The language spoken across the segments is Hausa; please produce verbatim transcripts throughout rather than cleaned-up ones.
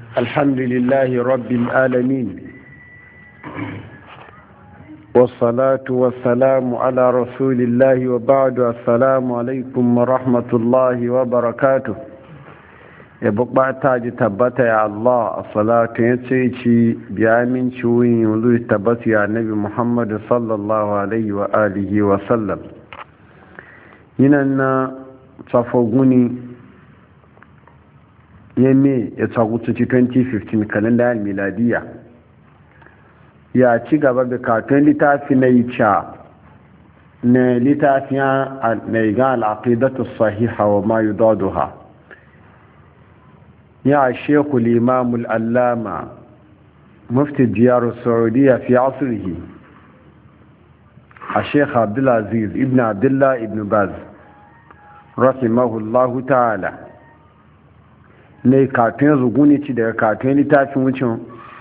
الحمد لله رب العالمين والصلاة والسلام على رسول الله وبعد. السلام عليكم ورحمة الله وبركاته. يبقى تاج تبت يا الله الصلاة يتسيتي بيامين شوين ولو تبت يا نبي محمد صلى الله عليه وآله وسلم. هنا صفوقني yame ya tsagutu ci twenty fifteen kalendar miladiya ya ci gaba da katon littafi na yi ca na littafiya na iga al'aqidatu sahiha wa ma yudaduha ya shekul imamul allama mufti diyar saudiya fi asirhi a shekha abdulaziz ibn abdullah ibn baz rahimahullahu ta'ala ne katon zuguni ci daga katon littafin wucin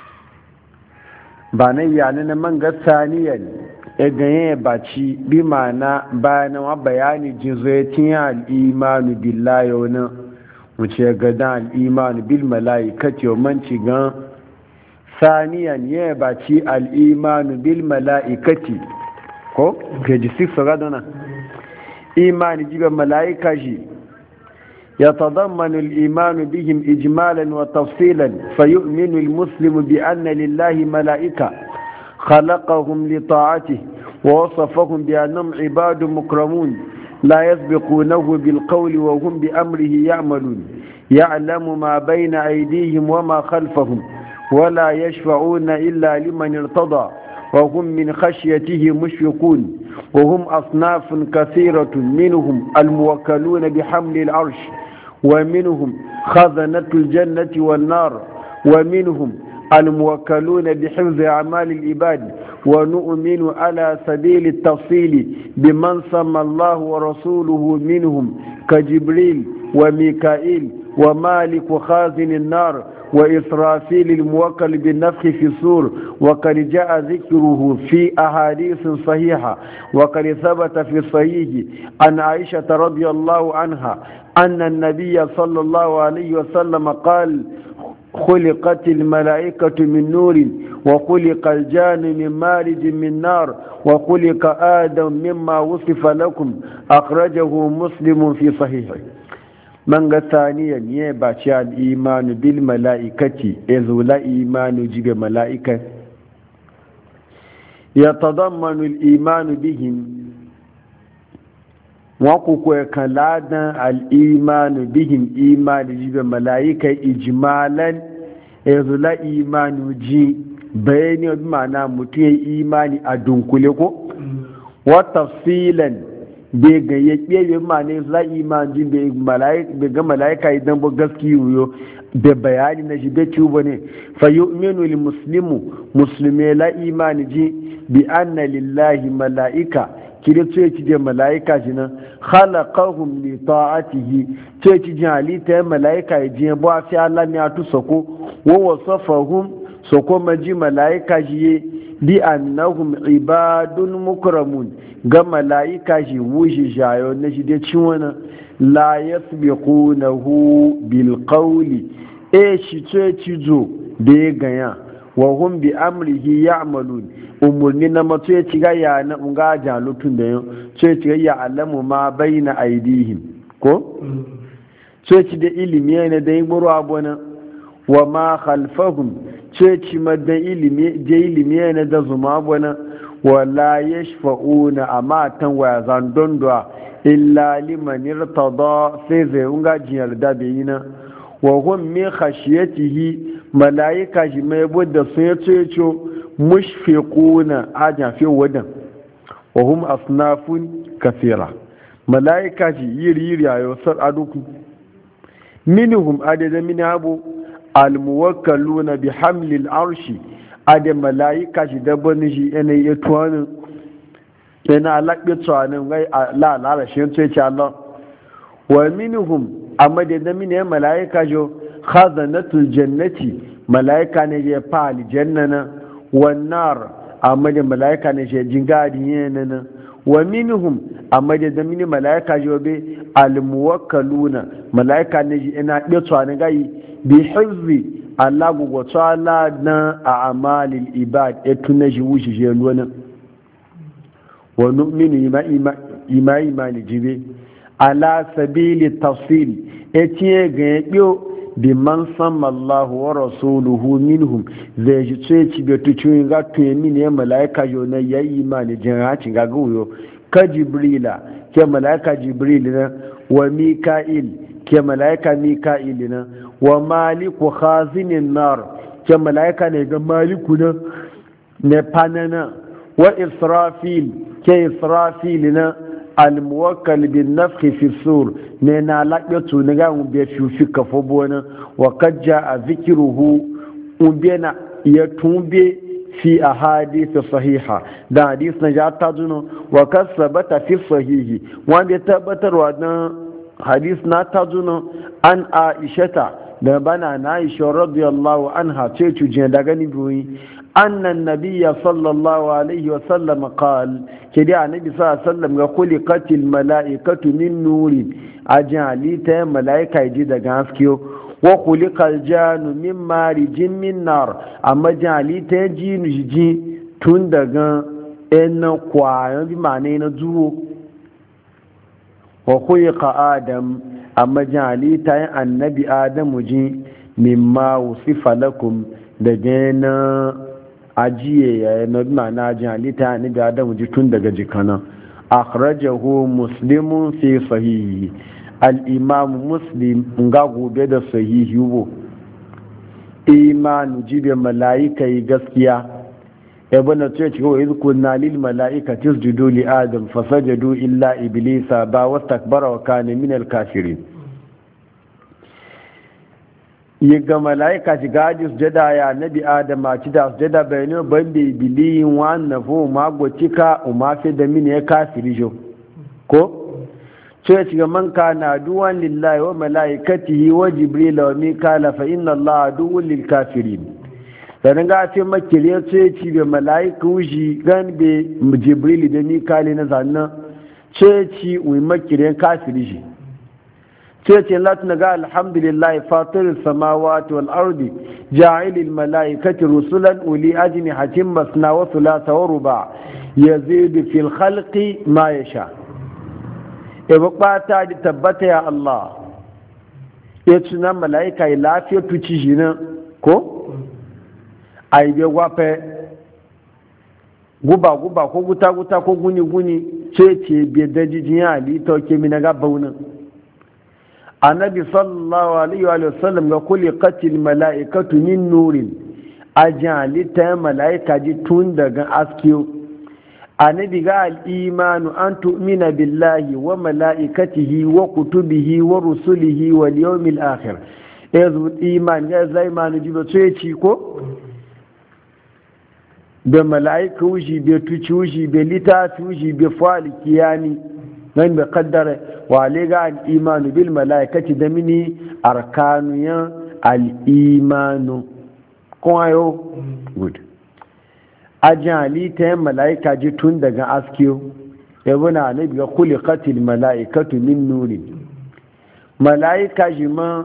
ba na iyalin na man gasaniyar ya ganye baci bi mana bayan wa bayani jin zoyatin al'imanu billahi wani wuce gadan al'imanu bil mala'ikati wa manci gan saniyan ya baci al'imanu bil mala'ikati ko page six radona imani jibe mala'ika shi يتضمن الإيمان بهم إجمالا وتفصيلا فيؤمن المسلم بأن لله ملائكة خلقهم لطاعته ووصفهم بأنهم عباد مكرمون لا يسبقونه بالقول وهم بأمره يعملون يعلم ما بين أيديهم وما خلفهم ولا يشفعون إلا لمن ارتضى وهم من خشيته مشفقون وهم أصناف كثيرة منهم الموكلون بحمل العرش ومنهم خزنة الجنة والنار ومنهم الموكلون بحفظ أعمال العباد ونؤمن على سبيل التفصيل بمن سمى الله ورسوله منهم كجبريل وميكائيل ومالك خازن النار وإسرافيل الموكل بالنفخ في الصور وقد جاء ذكره في أحاديث صحيحة وقد ثبت في الصحيح عن عائشة رضي الله عنها أن النبي صلى الله عليه وسلم قال خلقت الملائكة من نور وخلق الجان من مارج من نار وخلق آدم مما وصف لكم أخرجه مسلم في صحيحه. من ثانيا يباشى الإيمان بالملائكة إذ لا إيمان جب ملائكة يتضمن الإيمان بهم وقوكو كلادا الإيمان بهم إيمان جب ملائكة إجمالا إذ لا إيمان جي بيني بمعنى متي إيمان أدنكوليكو وتفصيلا bai ga ya ƙebe ma ne za imanji bai ga mala'ika idan ba gaski yiwuyo da bayani na shi bai ba ne fa yu'minu lil muslimu muslimi la imani ji bi anna lillahi mala'ika kire ce ci da mala'ika shi nan khalaqahum li ta'atihi ce ci jalita ya mala'ika ya ji ba fi Allah ya tu sako wa wasafahum sako maji mala'ika shi bi annahum ibadun mukramun ga mala'ika shi wushi shayo na shi dai cin wani la yasbiqunahu bil qawli e shi ce cizo da ya ganya wa hum bi amrihi ya'malun umurni na mato ya ciga ya na unga jalutun da yau ce ciga ya alamu ma baina aidihim ko ce ci da ilimi ne da yin buru abuna wa ma khalfahum ce ci madan ilimi je ilimi ne da zuma abuna wala yashfa'una amma tan waya zan dondwa illa liman irtada sai zai unga jiyar da bayina wa hum min khashiyatihi malaika shi mai budda sun yace yace mushfiquna aja fi wadan wa hum asnafun kathira malaika shi yiri yiri ayo sar aduku minhum adada min abu almuwakkaluna bi hamli al-arshi ade mala'ika shi dabban shi yana yi tuwanin yana alaƙi tuwanin gai la'ala shi yanzu ya ce Allah wa minhum a madadin mini ya mala'ika jo khazanatul jannati mala'ika ne ya fa aljanna na wannan a madadin mala'ika ne ya jingadi yana na wa minhum a madadin mini mala'ika jo be almuwakkaluna mala'ika ne yana ɗi tuwanin gai bi hizbi Allah gugu tsala na a amalil ibad ya tuna shi wuce shi lona wa nu'minu ima ima imani jibe ala sabili tafsil ya tiye ga ya biyo bi man samma Allah wa rasuluhu minhum zai ji tsaye ci bai tuci ga tuye mini ya mala'ika yo na ya imani jin hacin ga guyo ka jibrila ke mala'ika jibril na wa mika'il ke mala'ika mika'il na wa maliku khazinin nar ke mala'ika ne ga maliku na ne panana wa israfil ke israfil na almuwakkal bin nafhi fi sur ne na laɓetu na ga umbe fi kafo bona wa kajja a zikiruhu umbe na ya tumbe fi a hadisi sahiha da hadis na ja ta zuno wa kasabata fi sahihi wanda ya tabbatarwa na hadis na ta zuno an aishata da bana na aisha radiyallahu anha ce cuje daga ni buyi annan nabiyya sallallahu alaihi wa sallam qal kidi annabi sallallahu alaihi wa sallam ga khuliqatil malaikatu min nurin ajali ta malaika ji daga haskiyo wa khuliqal janu min marijin min nar amma jali ta ji ji tun daga en kwayan bi mane na zuwo wa khuliqa adam amma jali ta annabi adamu ji mimma wusifa lakum daga na ajiye ya na ma'ana ajin halitta ni ga adamu ji tun daga jikana akhrajahu muslimun fi sahihi al-imam muslim nga gobe da sahihi wo imanu jibe malaika yi gaskiya ibn ce ce wa iz kunna lil malaikati isjudu li adam fasajadu illa iblisa ba wastakbara wa kana min al-kafirin yi ga mala'ika ci gaji su jada ya nabi adama ci da su jada bayani ban da biliyin wannan fo magwacika umafi da mini ya kafiri jo ko so ya ci ga man kana duwan lillahi wa mala'ikatihi wa jibril wa mikala fa inna allaha duwwun lil kafirin sannan ga ce makire so ya ci ga mala'iku shi gan be jibril da mikali na zannan so ya ci wi makire kafiri shi sai ce lati na ga alhamdulillah fatirin samawati wal ardi ja'ilil mala'ikati rusulan uli ajni hatim masna wa thulatha wa ruba yazidu fil khalqi ma yasha e bukata di tabbata ya Allah ya tuna mala'ika ya lafiya tuci shi nan ko ai be wafe guba guba ko guta guta ko guni guni sai ce be dajijin ya ali to ke mi na ga baunin annabi sallallahu alaihi wa sallam ga kulli qatil mala'ikatu min nurin ajali ta mala'ika ji tun daga askiyo annabi ga al-imanu an tu'mina billahi wa mala'ikatihi wa kutubihi wa rusulihi wal yawmil akhir yanzu iman ga zai manu ji ba sai ci ko da mala'ika wuji be tuci wuji be litafi wuji be fali kiyani nan bai kaddara wa lega al'imanu bil mala'ikaci da mini arkaniyan al'imanu kuma yau good ajin halitta yin mala'ika ji tun daga askiyo yabi na nabi ga kuli katil mala'ikatu min nuri mala'ika ji ma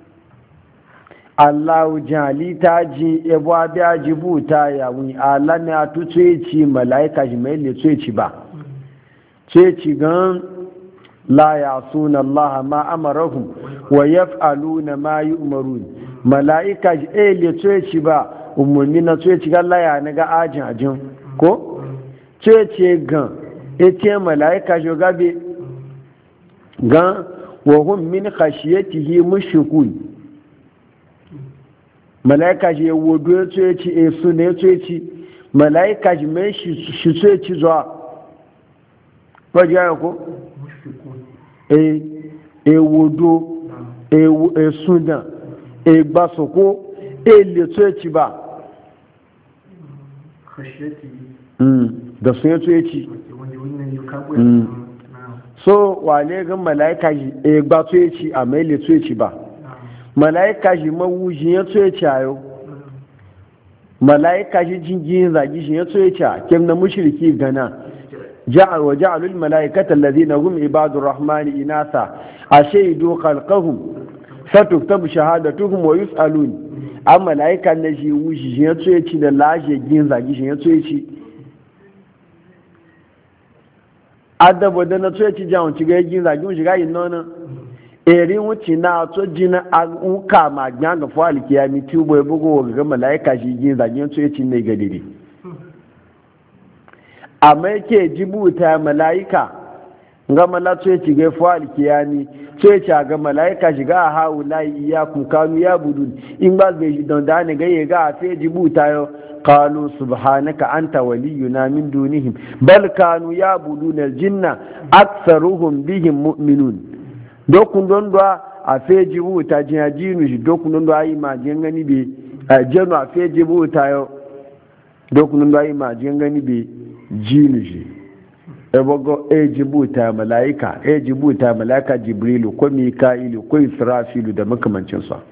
allahu ji halitta ji yabo abiya ji buta yawon alani a tuce ci mala'ika ji mai le ci ba ce ci gan la ya suna Allah ma amarahum wa yaf'aluna ma yu'marun mala'ika ji eh le ce ci ba umurni na ce ci gan la ya na ga ajin ajin ko ce ce gan ete mala'ika jo gabe gan wa hum min khashiyatihi mushrikun mala'ika ji wodo ce ci e su ne ce ci mala'ika ji mai shi ce ci zuwa wajen yana ko? e wodo e sudan e gbasoko e leto ya ci ba da sun yato ya ci so wale gan mala'ika ji e gbato ya ci a mai leto ya ci ba mala'ika ji mawujin yato ya ci a yau mala'ika ji jingin zagi shi yato ya ci a kem na mushriki gana جعل وجعلوا الملائكة الذين هم عباد الرحمن إناثا أشهدوا خلقهم فتكتب شهادتهم ويسألون a malaika na shi wushi shi ya tsoye ci da lashe gin zagi shi ya tsoye ci adabo da na tsoye ci jawon ci ga gin zagi shi ga yin nona eri wuce na to jina an uka ma gyan ga fa alkiyami tubo ya bugo ga malaika shi gin zagi ya tsoye ci ne ga dide amma yake jibuta malaika ga malatu ya ci ga fa alkiyami sai ce ga malaika shiga a hawu layi ya kanu ya budu in ba zai shi don dane ga ya ga a sai jibuta yau qalu subhanaka anta waliyuna min dunihim bal kanu ya budu na jinna aktsaruhum bihim mu'minun dokun don do a sai jibuta jiya jinu shi dokun don do ayi ma jin gani be jenu a sai jibuta yau dokun don do ayi ma jin gani be jinu shi ebogo e jibuta malaika e jibuta malaika jibrilu ko mika'ilu ko israfilu da makamancin sa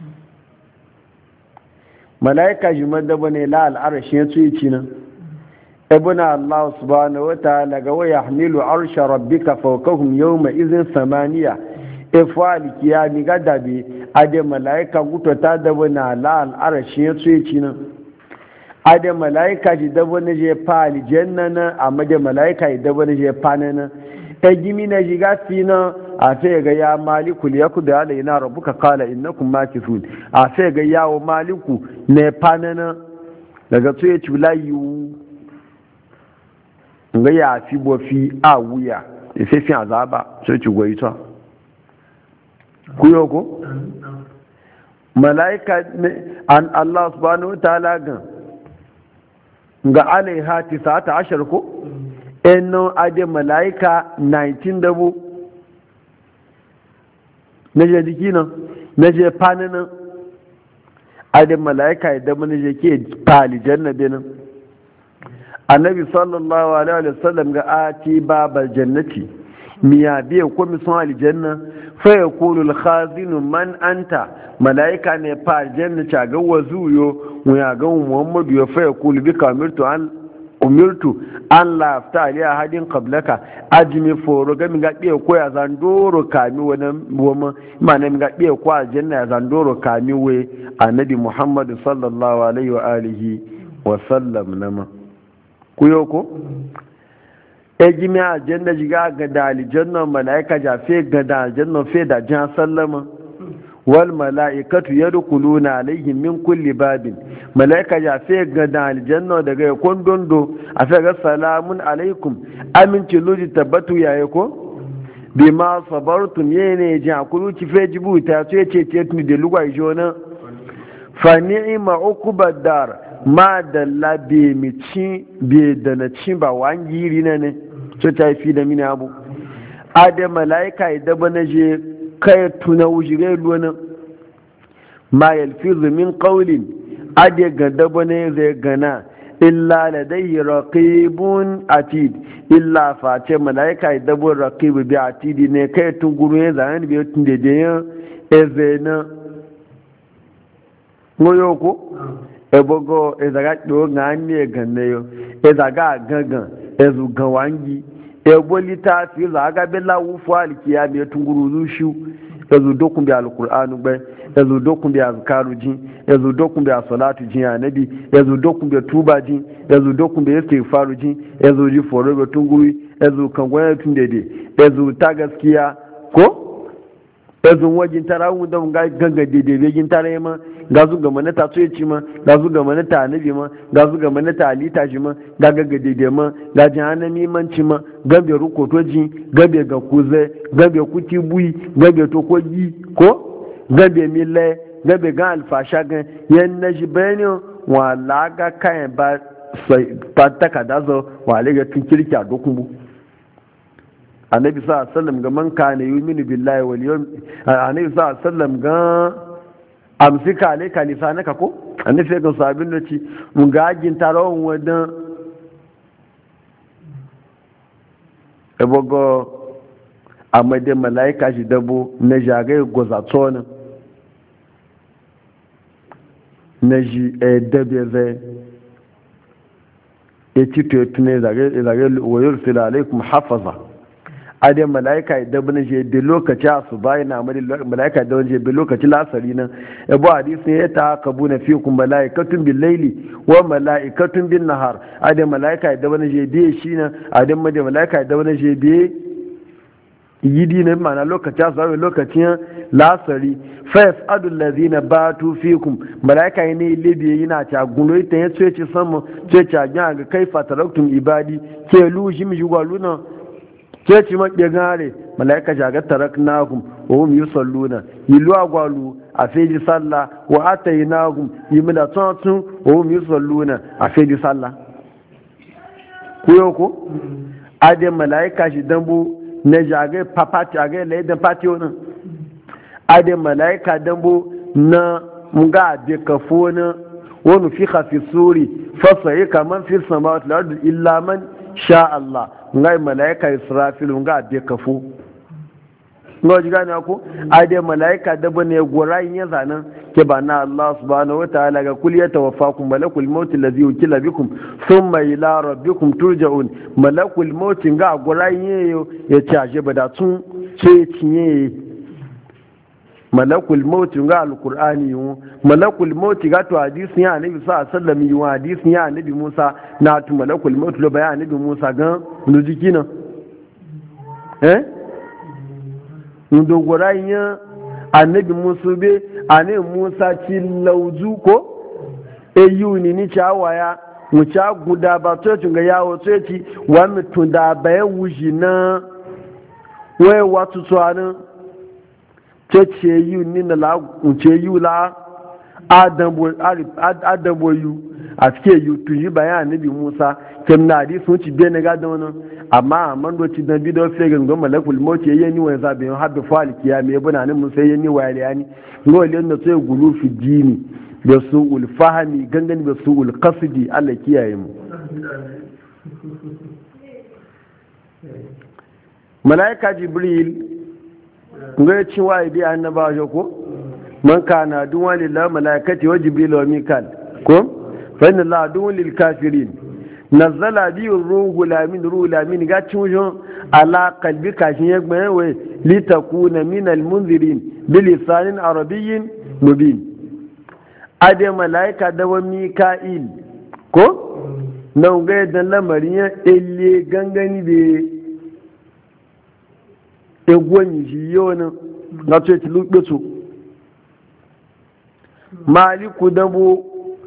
malaika jimar da bane la al'arshi ya tsuyi cinan ibuna allah subhanahu wa ta'ala ga wa yahmilu arsha rabbika fawqahum yawma idhin samaniya ifali kiyami gadabe ade malaika gutota da bane la al'arshi ya tsuyi cinan ada malaika ji dabo na je fa aljanna na amma da malaika ji dabo na je fa na ta gimi na ji gafi na a sai ga ya maliku ya ku da alaina rabbuka qala innakum makithun a sai ga yawo maliku ne fa na daga to ya ci layu ga ya fi bo fi a wuya sai fi azaba sai ci goyi to ku yo ko malaika an Allah subhanahu wa ta'ala ga ga alaiha tisata ashar ko eno ade malaika nineteen dabo na je jiki nan na je fani nan ade malaika ya dabo na je ke fali jannabe nan annabi sallallahu alaihi wa sallam ga ati babal jannati miya biya ko mi son aljanna fa yaqulu al khazinu man anta malaika ne fa aljanna ta ga wazuyo mu ya ga muhammadu ya fa yaqulu bika umirtu an umirtu an la afta ali ahadin qablaka ajmi foro ga mi ga biya ko ya zandoro kami wannan woma mana mi ga biya ko aljanna ya zandoro kami we annabi muhammadu sallallahu alaihi wa alihi wa sallam nama kuyo ko e gimi aljanna jiga ga da aljanna malaika ja fe ga da aljanna fe da jan sallama wal malaikatu yadkhuluna alaihim min kulli babin malaika ja fe ga da aljanna daga kondondo a fe ga salamun alaikum aminci luji tabbatu yaye ko bima sabartum yene ja kulu ci fe jibuta to yace ce tuni da lugwai jona fa ni'ma uqbad dar ma da labe mi ci be da na ci ba wangiri na ne so ta fi da mini abu ade malaika idan ba na je kai tuna wujire luwana ma yalfizu min qawlin ade ga da ba ne zai gana illa ladayhi raqibun atid illa face malaika idan ba raqib bi atidi ne kai tun guru ya zan bi tun da de ezena ngoyo ko ebogo ezaga do ngani ganne yo ezaga gangan ezu gawangi ebo litafi zaga bela wufu alkiyami tunguru zushu ezu dokun bi alqur'anu be ezu dokun bi azkaru jin ezu dokun bi salatu jin annabi ezu dokun bi tuba jin ezu dokun bi istighfaru jin ezu ji foro be tunguru ezu kangwaya tundede ezu ta gaskiya ko ezu wajin tarawu da ga ganga dede begin tare ma ga zu ga manata so yaci ma ga zu ga manata annabi ma ga zu ga manata alita shi ma ga ga dede ma ga jahannami manci ma gabe rukotoji gabe ga kuze gabe kuti bui gabe tokoji ko gabe mille gabe ga alfasha ga yan naji bayani wa laga kayan ba pataka dazo wa lega tun kirki a dokunbu annabi sallallahu alaihi wasallam ga man kana yu'minu billahi wal yawm annabi sallallahu alaihi wasallam ga amsika alayka lisanaka ko annabi ga sabin da ci mun ga agin tarawon wadan ebogo amade malaika shi dabo na jage gozatsona na ji e dabe zai e tito tune zage zage wa yursila alaikum hafaza ade malaika da bane je da lokaci su bayana mali malaika da je da lokaci lasari nan abu hadisi ya ta kabuna fikum malaikatun bil laili wa malaikatun bin nahar ade malaika da bane je da shi nan ade malaika da bane je be yidi ne mana lokaci su bayana lokacin lasari fa yasadul ladina batu fikum malaika ne libi yana ta gulo ita ya ce ce samu ce ta ga kaifa taraktum ibadi ke lu jimi jugwaluna ke ci maɓe gare mala'ika shagar tarak nahum wa hum yusalluna yilu agwalu a feji sallah wa atayi nahum yi mila tuntun wa hum yusalluna a feji sallah ku yau ko ade mala'ika shi dambu na jagai papati agai laidan patio nan ade mala'ika dambu na mga ade kafo na wani fi hafi suri fasa yi kamar fi samawat lardu illa man sha Allah ngai malaika israfil nga be kafu ngo ji gane ko ade malaika da bane gorayin ya zanan ke ba na Allah subhanahu wataala ga kul yatawaffakum malakul maut allazi yukilla bikum thumma ila rabbikum turja'un malakul maut nga gorayin yo ya taje bada tun ce cinye malakul maut nga alqur'ani yo malakul maut ga to hadisi ya annabi sallallahu alaihi wasallam yi hadisi ya annabi Musa na to malakul maut lo bayan annabi Musa gan nu jikina eh nu dogora yin annabi Musa be annabi Musa ci lauzu ko eyu ni ni chawaya mu cha guda ba to tunga yawo to ci wa mutun da bayan wuji na wai watu tsanin ce yi ni na la ce yi la adabo yu a suke yi tuyi bayan annabi Musa kem na di sun ci bene ga don amma man do ci dan bido fe gan goma malakul maut yayi ni wa za be habbi fal kiyame buna nan Musa yayi ni wa yani ngo le no sai gulu fi dini da su'ul fahmi gangan da su'ul qasdi Allah kiyaye mu malaika jibril ga ci wa bi annaba ko man kana duwa lillahi malaikati wa jibril wa mikal ko fa inna allaha duwa lil kafirin nazala bi ruhu lamin ruhu lamin ga ci wujon ala qalbika shin ya gbe we litakuna min al munzirin bi lisanin arabiyyin mubin ade malaika da wa mika'il ko nan ga da lamarin ya elle gangani be egwon yi yona na ce ti lukbe su maliku dabo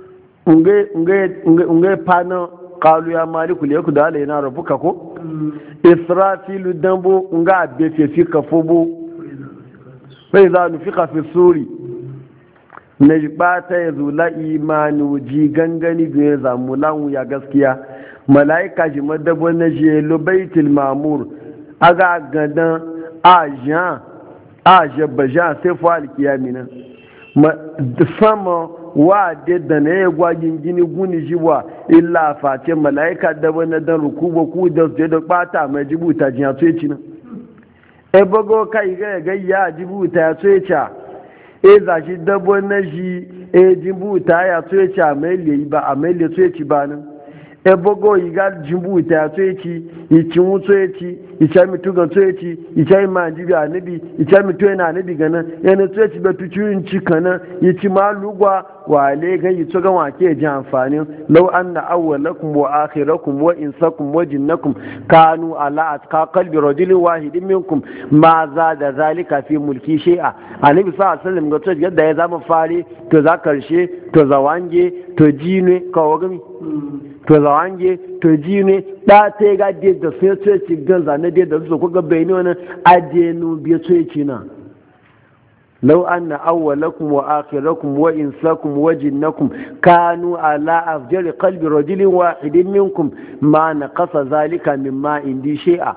unge fana kalu ya maliku le ku da ala yana rabuka ko israfilu dabo unga abefe fi kafobo bai za nu fika fi suri na jibata ya zula imanu ji gangani biyu zamu lanwu ya gaskiya mala'ika ji madabo na jelo baitul mamur aga gadan ajan aje bajan sai fa alkiyami nan sama wa de da ne ya gwagin gini guni jiwa illa face malaika da wani dan rukubo ku da su da bata mai jibuta jiya so yaci nan e bago kai ga ga ya jibuta ya so yaca e za shi dabo na shi e jibuta ya so yaca mai le ba a mai le so yaci ba nan e bago yiga jibuta ya so yaci yi cin wuto yaci ita mitu ga tsoyaci ita ma jibi anabi ita mitu yana anabi gana yana tsoyaci ba tu ciwon ci kana yi ci ma lugwa wa le ga yi tsoga wa ke ji amfani law anna awwalakum wa akhirakum wa insakum wa jinnakum kanu ala atqa qalbi rajulin wahidin minkum ma zada zalika fi mulki shay'a anabi sallallahu alaihi wasallam ga tsoyaci yadda ya zama fare to za karshe to zawange to jine kawo gami to zawange to jine da ta ga da sai tsoyaci gan zane dai da su kuka bayani wani adenu biya tsoyaci na lau an na awwalakum wa akhirakum wa insakum wa jinnakum kanu ala afjari qalbi rajulin wahidin minkum ma naqasa zalika mimma indi shay'a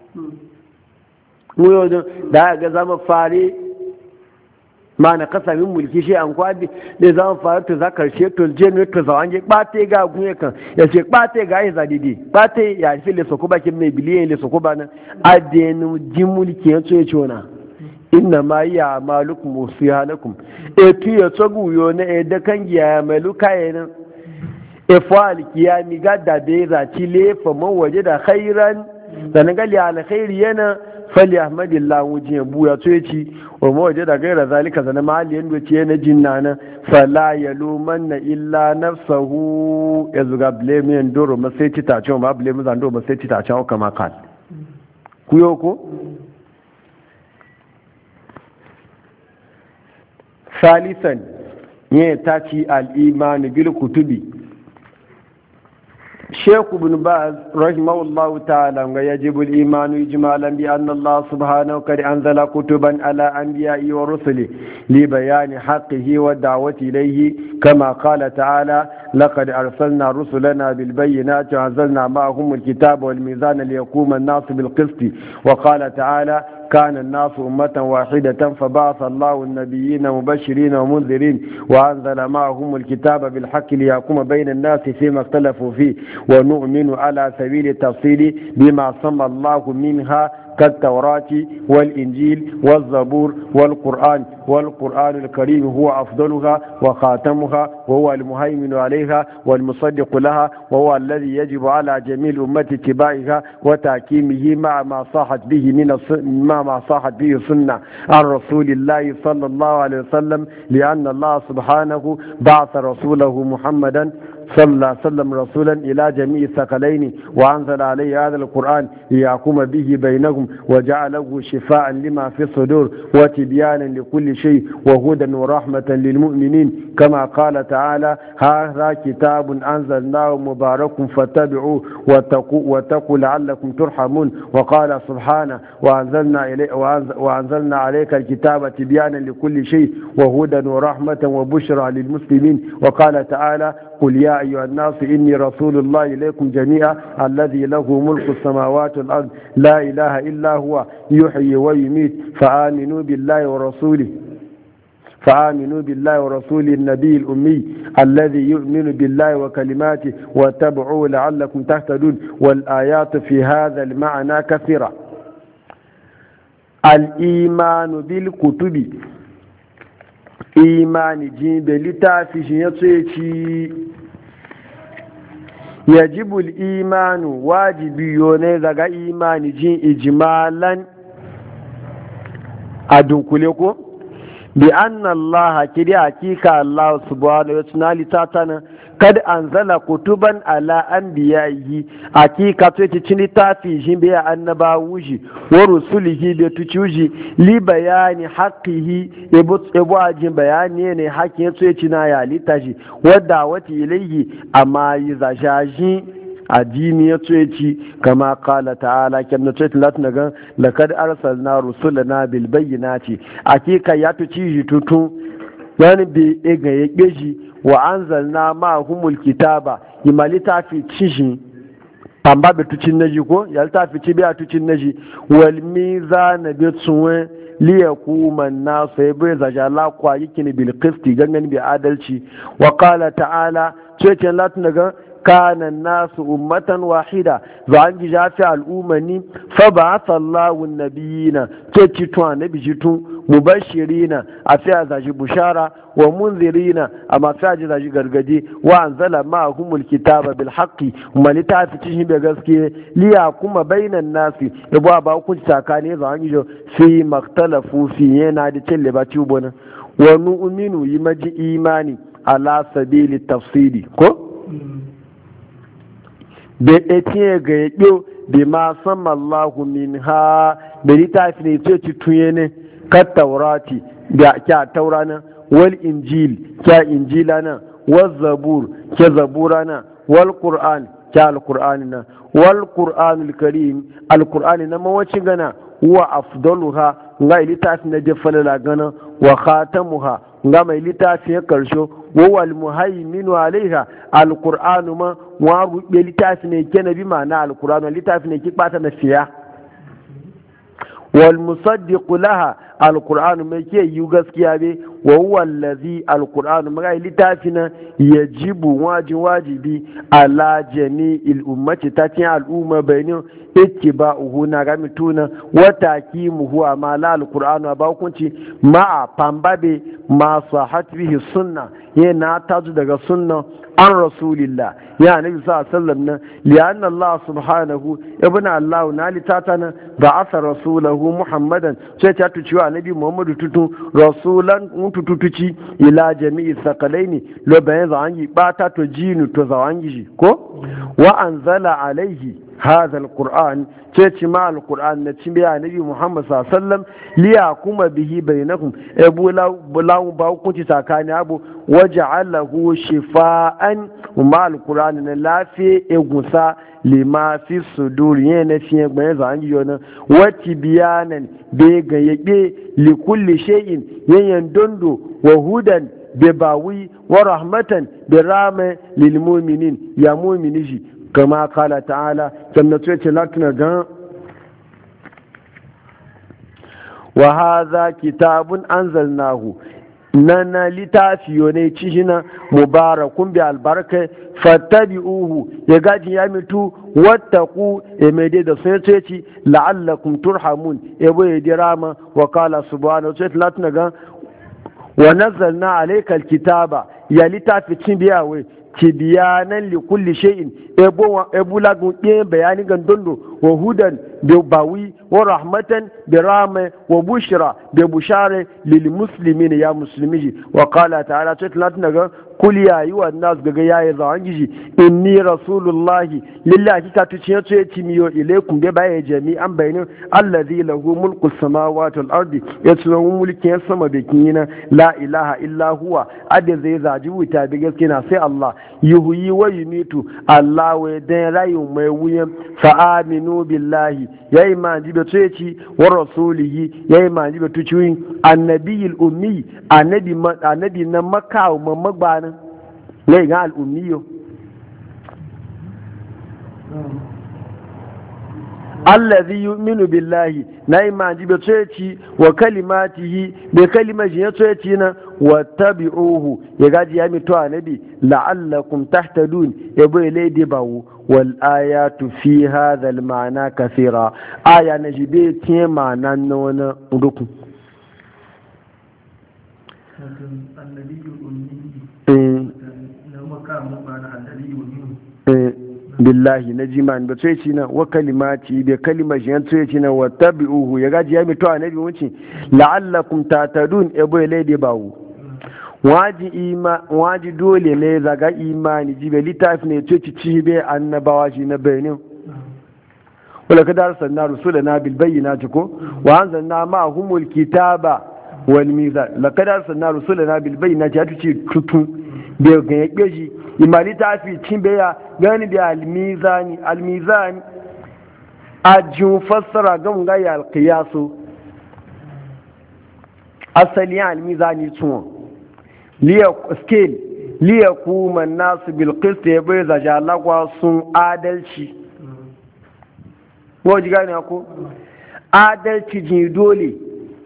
mu yau da ga zama fare ma na kasa min mulki shi an kwadi da zama fara to za karshe to je to za wanje bate ga gunye kan ya ce bate ga ya zadidi bate ya fi le soko ba kin mai biliyan le soko ba nan adenu jin mulki ya ce ce wana inna ma ya malukum musihalakum e tu ya tsogu yo na e da kan giya maluka yana e fa alkiyami ga da be za ci le fa man waje da khairan dan gali alkhairi yana fali ahmadillah wujin buya to yaci wa mawaje da gaira zalika zana mali yanda ce na jinnana fala yalumanna illa nafsahu yazuga blame yan doro masai ta ce ma blame zan do masai ta ce kama kan kuyo ko salisan ne ta ci al-iman bil kutubi شيخ بن باز رحمه الله تعالى يجب الإيمان إجمالا بأن الله سبحانه قد أنزل كتبا على أنبيائه ورسله لبيان حقه والدعوة إليه كما قال تعالى لقد أرسلنا رسلنا بالبينات وأنزلنا معهم الكتاب والميزان ليقوم الناس بالقسط وقال تعالى كان الناس أمة واحدة فبعث الله النبيين مبشرين ومنذرين وأنزل معهم الكتاب بالحق ليحكم بين الناس فيما اختلفوا فيه ونؤمن على سبيل التفصيل بما سمى الله منها كالتوراة والإنجيل والزبور والقرآن والقرآن الكريم هو أفضلها وخاتمها وهو المهيمن عليها والمصدق لها وهو الذي يجب على جميع الأمة اتباعها وتحكيمه مع ما صاحت به من مع ما صاحت به السنة عن رسول الله صلى الله عليه وسلم لأن الله سبحانه بعث رسوله محمدا صلى الله عليه وسلم رسولا إلى جميع الثقلين وأنزل عليه هذا القرآن ليحكم به بينهم وجعله شفاء لما في الصدور وتبيانا لكل شيء وهدى ورحمة للمؤمنين كما قال تعالى هذا كتاب أنزلناه مبارك فاتبعوه واتقوا, واتقوا لعلكم ترحمون وقال سبحانه وأنزلنا, إلي وأنزلنا عليك الكتاب تبيانا لكل شيء وهدى ورحمة وبشرى للمسلمين وقال تعالى قل يا أيها الناس إني رسول الله إليكم جميعا الذي له ملك السماوات والأرض لا إله إلا هو يحيي ويميت فآمنوا بالله ورسوله فآمنوا بالله ورسوله النبي الأمي الذي يؤمن بالله وكلماته واتبعوه لعلكم تهتدون والآيات في هذا المعنى كثيرة. الإيمان بالكتب imani jin da littafi shi ya tsoye yajibul imanu wajibi yone daga imani jin ijimalan a dunkule ko bi anna allaha kidi hakika allah subhanahu wa ta'ala litatana kad anzala kutuban ala anbiya'ihi hakika to ci cin littafi shi bi annaba wuji wa rusulihi bi tuchuji li bayani haqqihi ibu ibu ajin bayani ne hakkin to ci na ya litaji wadda wati ilayhi amma yizajaji addini ya ce ci kama kala ta'ala kyan ce tilat na gan lakad arsalna rusulana bil bayyinati akika ya tuci tutu yani bi ega ya keji wa anzalna ma humul kitaba imalita fi cishi pamba be tucin naji ko ya ta fi ci biya tucin naji wal mizana bi tsuwe liyakuma an-nas bai zajala kwa yikin bil qisti gangan bi adalci wa qala ta'ala ce ce lat na gan كان الناس أمة واحدة زعان جافع الأمني فبعث الله النبيين تتتوى نبي جتو مبشرين أفيا ذاجي بشارة ومنذرين أما فيا ذاجي غرغدي وأنزل معهم الكتاب بالحق وما لتعرف تشهي بغسكي ليحكم بين الناس يبقى باوكو تاكاني زعان جو في مختلفوا فيه نادي تلباتي وبنا ونؤمن يمجي إيماني على سبيل التفصيل كو da etiye ga yaƙo da ma san Allahu min ha da littafi ne ce ci tuye ne ka taurati da kya taurana wal injil kya injila na wal zabur kya zabura na wal qur'an kya al qur'an na wal qur'anul karim al qur'an na mawacin gana wa afdaluha ga littafi na jefala gana wa khatamuha ga mai littafi ya karsho wawal muhaiminu alaiha alqur'anu ma wa rubbe littafi ne ke nabi ma na alqur'anu littafi ne ki bata na fiya wal musaddiqu laha alqur'anu mai ke yi gaskiya be wa huwa allazi alqur'anu ma littafi na yajibu wajin wajibi ala jami'il ummati ta tin al'umma bainin ittiba'uhu na ga mituna wa takimuhu amma la alqur'anu ba hukunci ma'a pambabe ma sahat bihi sunna yana tazu daga sunna an rasulillah ya nabi sallallahu alaihi wasallam na li anna Allah subhanahu ibn Allah na litatana ba'atha rasulahu muhammadan sai ta tuci wa nabi muhammadu tutu rasulan mututuci ila jami'i sakalaini lo bayan zawangi bata to jinu to zawangi ko wa anzala alaihi هذا القرآن تيتي مع القرآن نتبع نبي محمد صلى الله عليه وسلم ليحكم به بينكم ابو لاو باو كنت تاكاني ابو وجعله شفاء ومع القرآن لا في اغنسا لما في الصدور ين في غبن زانجي يونا وتبيانا بيغيبي لكل شيء ين دوندو وهدى بباوي ورحمة برامة للمؤمنين يا مؤمنين كما قال تعالى كما تيجي لكنا جان وهذا كتاب أنزلناه نانا لتافيوني تشينا مبارك بالبركة فاتبعوه يجاجي يامتو واتقوا يمدي دا سيتي لعلكم ترحمون يبو يدراما وقال سبحانه وتعالى لكنا جان ونزلنا عليك الكتاب يا لتافي تشيبياوي tibiyanan li kulli shay'in ebo ebo lagun ɗin bayani gandondo wa hudan bi bawi wa rahmatan bi rahma wa bushra bi bushare lil muslimin ya muslimi wa qala ta'ala tutlat naga kul ya ayyuha nas gaga yayi zawangiji inni rasulullahi lillahi ka tuciye tuye timiyo ilaikum be baye jami'an bayin allazi lahu mulku samawati wal ardi yatsu mulkin sama da kina la ilaha illa huwa ade zai zaji wuta bi gaskiya sai Allah yuhyi wa yumitu Allah wa dan rayu mai wuyan fa aminu billahi yayi ma jibe tuci wa rasulihi yayi ma jibe tuci annabiyil ummi annabi annabi na makka ma magbana ne ga al ummiyo allazi yu'minu billahi na imanji be tsoyaci wa kalimatihi be kalimaji ya tsoyaci na wattabi'uhu ya gaji ya mito annabi la'allakum tahtadun ya bai laidi bawo wal ayatu fi hadha al ma'na kathira aya na jibe tiye ma'na na wani ruku billahi na jiman da tsoye ci na wa kalimati da kalimar shi yan tsoye ci na wa tabi'uhu ya gaji ya mito a nabi wuce la'allakum tatadun ebo ya laide bawu waji ima waji dole ne zaga imani jibe littafi ne tsoye ci ci be annabawa shi na bayanin wala kada arsalna rusulana bil bayyinati ko wa anzalna ma'ahumul kitaba wal mizan laqad arsalna rusulana bil bayyinati ya tuci tutun da ga yake shi imali ta fi cin beya gani da almizani almizani ajin fassara gan gaya alkiyasu asali almizani tun liya scale liya kuma nasu bilkista ya bai zaje alagwa sun adalci wajen gani ako adalci jin dole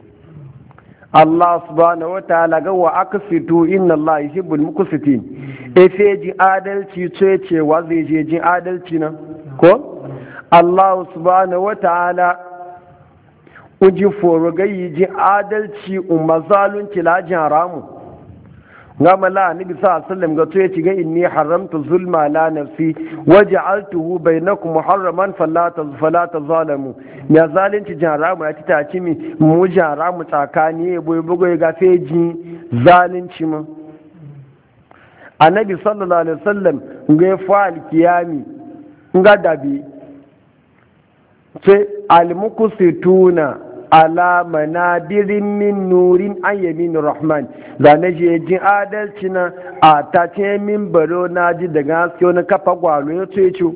Allah subhanahu wa ta'ala ga wa aqsitu inna Allah yuhibbul muqsitin efe ji adalci ce cewa zai je jin adalci nan ko Allah subhanahu wa ta'ala uji foro ga yi jin adalci umma zalunci lajin haramu gama la nabi sallallahu alaihi wasallam ga to yace ga inni haramtu zulma la nafsi waja'altuhu bainakum muharraman fala fala tazalamu ya zalunci jaramu ya tita ci mi mu jaramu tsakani ya boye bugo ga feji zalunci mu annabi sallallahu alaihi wasallam ga fa alkiyami ga dabi sai almuqsituna ala manadirin min nurin an yamin rahman da na je jin adalci na a ta ce min baro na ji daga haske wani kafa gwalo ya ce ce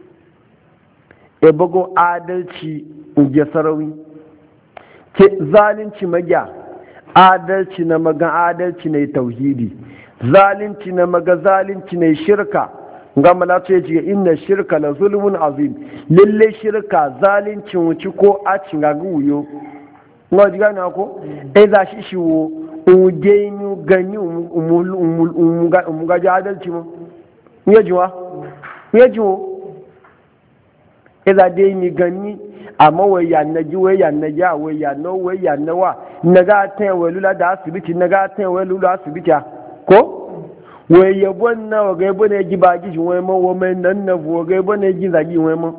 e bugu adalci uge sarauni ke zalunci magya adalci na maga adalci na tauhidi zalunci na maga zalunci na shirka ga malatu ya ce inna shirka la zulmun azim lalle shirka zalincin wuci ko a cinga guyo ngo diga na ko e za shi shi wo uje ni ganyi umul umul umuga umuga adalci mo nye jiwa nye jiwo iza dai mi ganni amma wai ya naji wai ya naji wai ya no wai ya nawa naga ta wai lula da asibiti naga ta wai lula asibiti ko wai yabo na wa ga yabo ne ji ba ji wai ma wa mai nan na wa ga yabo ne ji zagi wai ma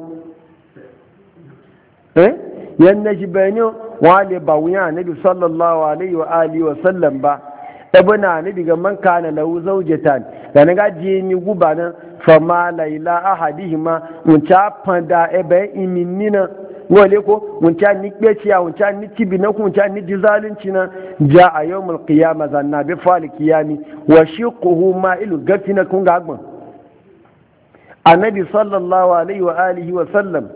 eh yan naji bayani wa le ba wuya nabi sallallahu alaihi wa alihi wa sallam ba ibna nabi ga man kana lahu zawjatan da naga ji ni guba nan fama laila ahadihima mun ta fanda ebe iminina wale ko mun ta ni keciya mun ta ni tibi na kun ta ni jizalunci na ja a yawmul qiyama zanna bi fal qiyami wa shiquhu ma'ilu gafina kun ga agban annabi sallallahu alaihi wa alihi wa sallam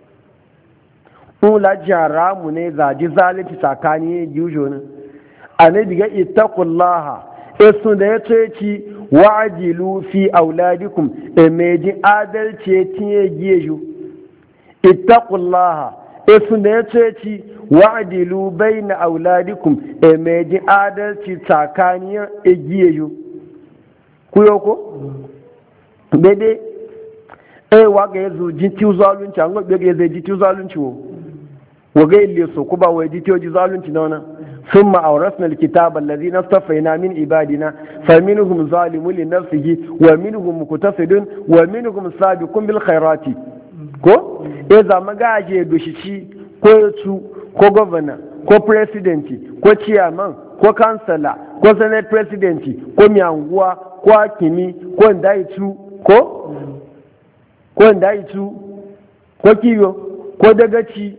ula jaramu ne za jizalunci tsakani jujo ne annabi ga ittaqullaha esu da ya ce ci wa'adilu fi auladikum e meji adalci tiye giyeju ittaqullaha esu da ya ce ci wa'adilu bayna auladikum e meji adalci tsakaniyar e giyeju kuyo ko dede e waga yazo jiti zalunci an gobe ga yazo jiti zalunci wo waga ile so kuba wai jiti zalunci na wannan ثم أورثنا الكتاب الذين اصطفينا من عبادنا فمنهم ظالم لنفسه ومنهم مقتصد ومنهم سابق بالخيرات ko iza magaje doshici ko su ko governor ko president ko chairman ko councilor ko senate president ko mianguwa ko akimi ko ndaitu ko ko ndaitu ko kiyo ko dagaci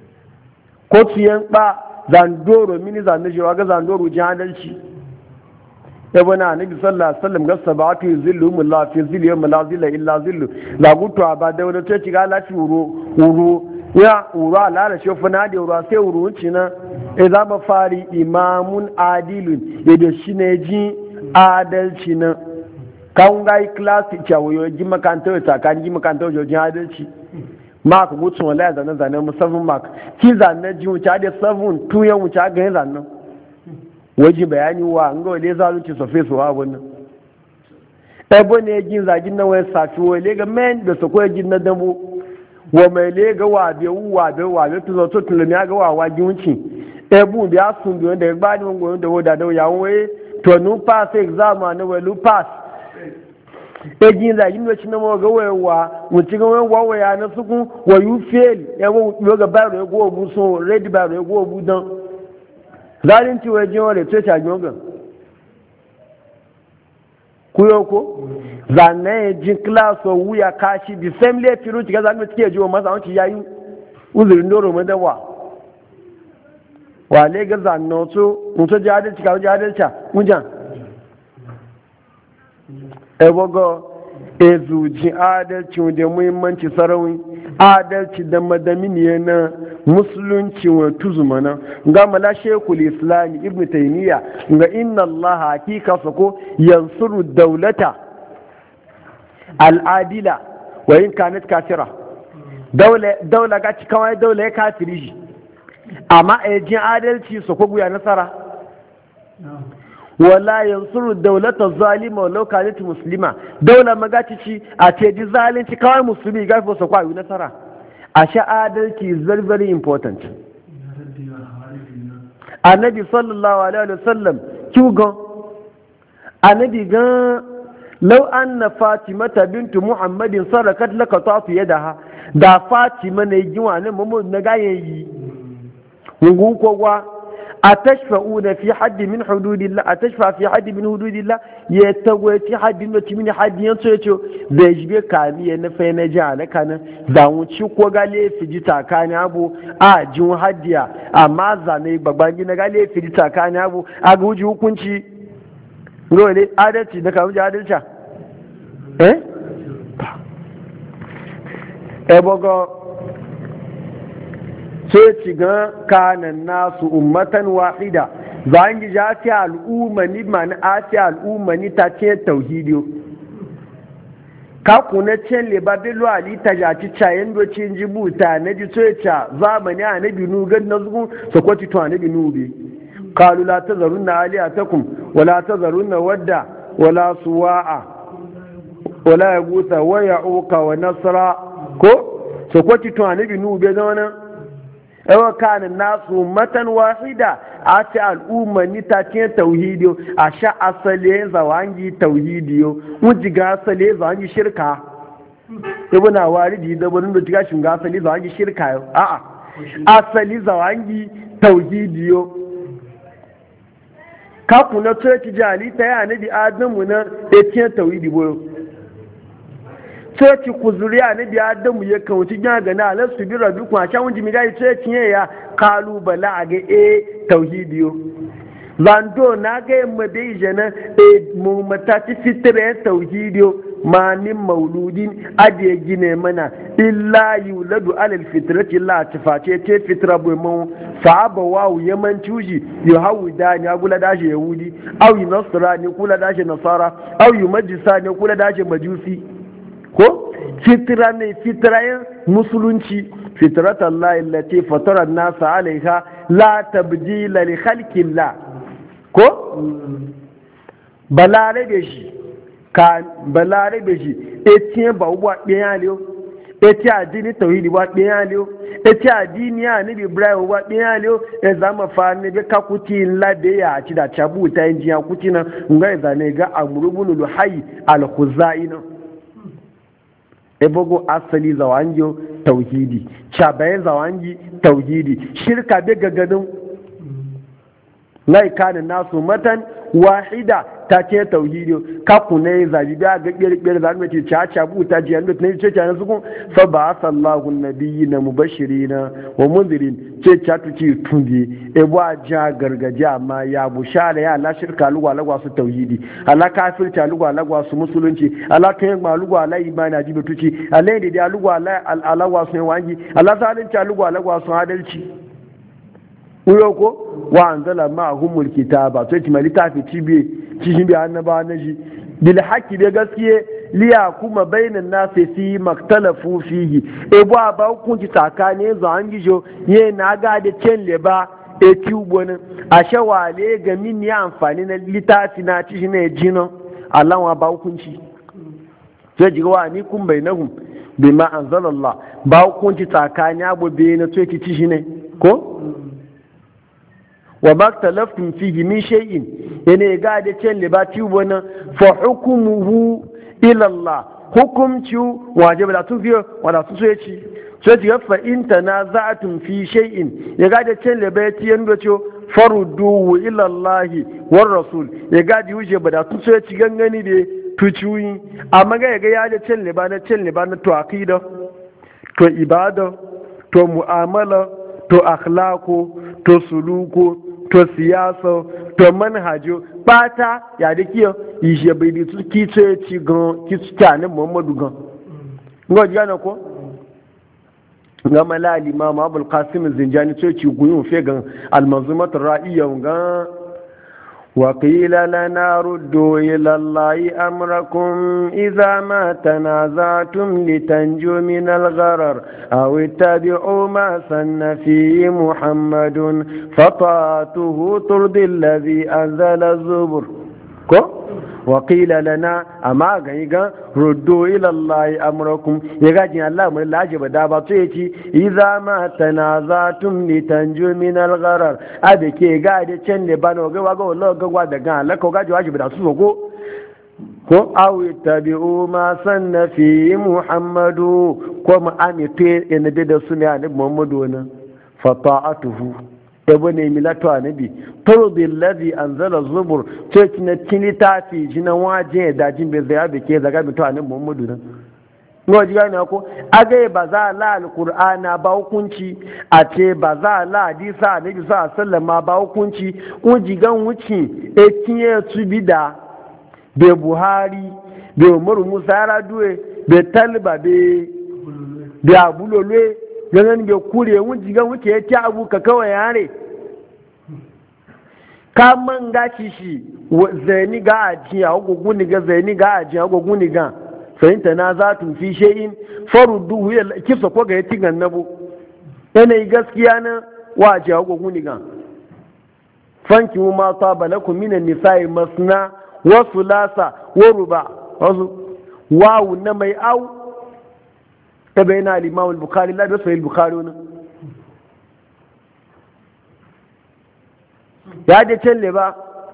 ko tuyen ba zandoro mini zanda shi ga zandoro jihadalci ya bana annabi sallallahu alaihi wasallam ga sabatu zillu mullah fi zilli yawm la zilla illa zillu la gutu ba da wani ce ga lafi uro uro ya uro ala da shi fana da uro sai uro ci na e za ba fari imamun adilun yadda shi ne ji adalci na kan ga class chawo yo ji makanta ta kan ji makanta jo jihadalci mark gutsun wala zane zane mu seven mark ki zane ji wuce da seven two yan wuce ga yin zane waje bayani wa an ga wale zalunci sofe su wa wannan ebo ne jin zagin na wani safi wale ga men da su koyi jin na dabo wa mai le ga wa be wa be wa be tuzo to tulumi ga wa wa jiunci ebu bi asun bi wanda ba ni ngo da woda da ya we to nu pass exam na we lu pass ejin da yin wacin na mawa gawayewa wuce gawayen wawaya na suku wa yu fail yawon yoga bayar ya gowa bu so ready bayar ya gowa bu don zalinci wa jin wale ce ta yoga kuyo ko zanne ya jin class o wuya kashi the same lay firu ci ga zanne take jiwo masa wanci yayi uzurin doro mu dawa wale ga zanno so mutu jadalci ka jadalci mujan ebogo ezuji adalci da muhimmanci sarauni adalci da madaminiya na musulunci wa tuzumana ga mala shekul islami ibn taymiya ga inna allah hakika sako yansuru daulata al'adila wa in kanat kafira daula daula ga kawai daula ya kafiri shi amma ejin adalci sako guya nasara wala yansuru daulata zalima walau kanat muslima daula magacici a ce di zalunci kawai musulmi ga fa su kwayo nasara a sha adalci is very very important annabi sallallahu alaihi wasallam kiugo annabi ga law anna fatimata bintu muhammadin sarakat laqatatu yadaha da fatima ne jiwa ne mamu na gayen yi ngun kogwa أتشفعون في حد من حدود الله أتشفع في حد من حدود الله يتوى في حد من حد ينصيته بيجبه كامية نفين جعل كان داون شكوى غالي في جتا كان أبو آجون حديا أما زاني بغبانجي نغالي في جتا كان أبو أغوجي وكونشي نقول عادتي نكاوجي عادتي eh ebogo sai ci ga kanan nasu ummatan wahida zan ji ja ta al'ummani man a ta al'ummani ta ce tauhidiyo ka kuna cin le babilo ali ta ja ci cayen docin jibuta na ji sai ta zamani annabi nu gan nazu so ko ti to annabi nu bi qalu la tazarunna aliyatakum wala tazarunna wadda wala suwa'a wala yagusa wa ya'uqa wa nasra ko so ko ti to anabi nu be zauna ewa kana nasu matan wahida a ce al'umma ni ta ce tauhidiyo a sha asale zawangi tauhidiyo mun ji ga asale zawangi shirka ibn waridi da bunin da tiga shin ga asali zawangi shirka yo a a asali zawangi tauhidiyo ka kuna to ti jali ta ya nabi adamu na e ce tauhidi boyo ceci ku zuriya na biya adamu ya kawuci gina gana alar su bira duk ma can wunji migayi ceci ya kalubala a ga e tauhidiyo zando na ga yamma bai jana e mu matati fitira ya tauhidiyo ma nin mauludin adiye gine mana illa yuladu alal fitrati la taface ce fitra bai mu sahaba wawu yaman tuji yu hawu da ni agula dashi yahudi au yu nasra ni kula dashi nasara au yu majisa ni kula dashi majusi ko fitira ne fitirayen musulunci fitrat Allah allati fatara an-nas alaiha la tabdila li khalqillah ko balare be shi ka balare be shi etien ba uwa ɗayan liyo eti adini tauhidi wa ɗayan liyo eti adini ya ni Ibrahim wa ɗayan liyo e zama fa ne be kakuti la de ya ci da chabu ta injiya kuti na ngai zane ga amrubun luhai al-khuzai na ebogo asali zawangi tauhidi shabayin zawangi tauhidi shirka be gagadin lai kana nasu matan wahida ta ce tauhidi ka kunai zabi da ga kirkir zan mace cha cha bu ta ji ando ne ce ta su fa ba sallahu nabiyina mubashirina wa munzirin ce cha tuci tungi ebo aja gargaji amma ya bushara ya la shirka lugwa lagwa su tauhidi ala kafirta lugwa lagwa su musulunci ala kai ma lugwa la imani ajibe tuci ala ne da lugwa la alagwa su wangi ala zalunci lugwa lagwa su adalci uyo ko wa anzala ma'ahumul kitaba to ki malita fi cibiye cikin bi annaba na shi bil haqqi da gaskiye liya kuma bainan nasi fi maktalafu fihi e ba ba hukunci tsakane zo an gijo ye na ga da cin leba e tubonin a shawale ga min ya amfani na litafi na ci shi ne jino Allah wa ba hukunci sai ji wa ni kun bainahum bima anzalallah ba hukunci tsakani abu be na to ci shi ne ko wa maktalaftum fihi min shay'in yana ga da cin libati wannan fa hukmuhu ila Allah hukumci wajibi da tun fiye wala su so yaci so ji fa in tanaza'tum fi shay'in ya ga da cin libati yando ce farudduhu ila Allah war rasul ya ga da yuje ba da tun so yaci gangani da tuciyi amma ga ga ya da cin libana cin libana to aqida to ibada to mu'amala to akhlaqo to suluko to siyasa to manhajo bata ya da kiyo ishe bai da su kice ci gan kici tanin Muhammadu gan ngo jana ko ga malali imam Abul Qasim Zinjani to ci guyun fe gan al-manzumat ar-ra'iyya gan وقيل لنا ردوا إلى الله أمركم إذا ما تنازعتم لتنجوا من الغرر أو اتبعوا ما سن فيه محمد فطاعته ترضي الذي أنزل الزبر وقيل لنا أما غيغا ردوا إلى الله أمركم يغاجي الله من اللاجب دابطيتي إذا ما تنازعتم لتنجوا من الغرر أبكي غادي تشن لبانو غواغو الله غوا دغان لكو غاجي واجب دا سوغو ko awi tabi'u ma sanna fi muhammadu ko mu amite ina da sunna annabi muhammadu wannan fata'atuhu ebe ne milatu anabi turdi alladhi anzala zubur ce kina tinita fi jina waje da jin be zai abe ke zaga mitu anabi muhammadu nan ngo jiga ne ko aga ba za la alqur'ana ba hukunci a ce ba za la hadisa anabi sallama ba hukunci ujigan wuci e tiye tubida be buhari be umaru musa raduwe be talba be be abulolwe ganin bai kure wuce gan wuce ya ci abu ka kawai yare ka man gaci shi zaini ga aji a guguni ga zaini ga aji a guguni ga fahimta na za tu fi shayin faru duhu ya kifsa ko ga ya tingan nabo yanayi gaskiya na waje a guguni ga fanki mu ma ta balakum minan nisa'i masna wa sulasa wa ruba wasu wawu na mai au ebe yana al-Imam al-Bukhari la da sahih al-Bukhari ne ya je celle ba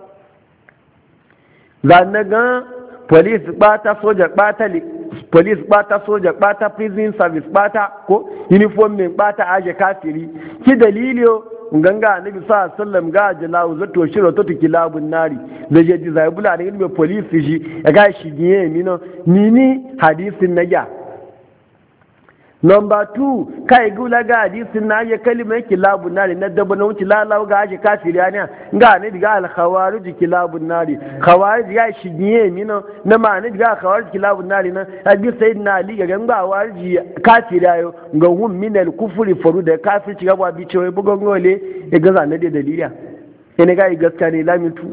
zanaga police bata soja bata police bata soja bata prison service bata ko uniform ne bata aje kafiri ki dalilio nganga annabi sallallahu alaihi wasallam ga jalahu zato shiro to kilabun nari da je ji zai bula da ilmi police shi ya ga shi giye mino nini hadisin naja number two kai gula ga hadisin na ya kalmar kilabun nari na dabba na wuce lalawa ga aje kafiri ne ga annabi ga al khawarij kilabun nari khawarij ya shi giye mino na ma annabi ga khawarij kilabun nari na hadisi sayyidina ali ga ganga warji kafiri ayo ga hum min al kufri faru da kafirci ga bi cewa bugon gole ya gaza na da dalila ina ga gaskiya ne lamitu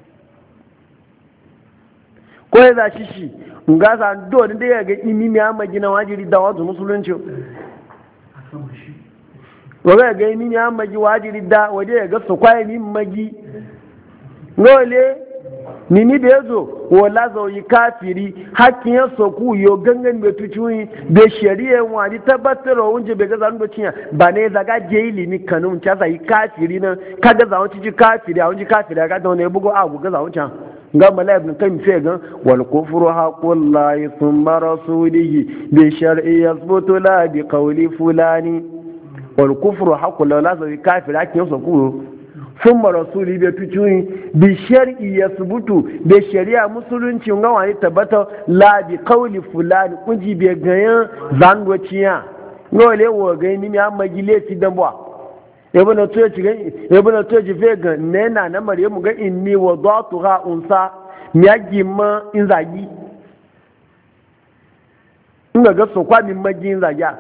ko ya zashi shi nga sa do ne da ga imi mi amma gina wajiri da wazu musulunci waga ga imi mi amma gi wajiri da waje ga su kwaye mi magi ngole ni ni da yazo wala zo yi kafiri hakkin ya soku yo gangan be tucuyi be shari'a wani tabbatar wunje be ga zan do cinya ba ne zaga je ilimi kanun ta sai kafiri nan kaga zawon ci kafiri a wunji kafiri ga da ne bugo agu ga zawon can ga mala ibn kan ce gan wal kufru haqqullahi thumma rasulihi bi shar'i yathbutu la bi qawli fulani wal kufru haqqullahi la zai kafiri hakkin ya soku thumma rasuli bi tucuyi bi shar'i yathbutu bi shari'a musulunci ga wani tabbata la bi qawli fulani kunji bi gayan zangociya ngole wo ga ni mi amma gile fi danbwa yabo na to ci yabo na to ji fe ga ne na na maryamu ga inni wadatuha unsa miyagi ma in zagi inga ga so kwa min magi in zagiya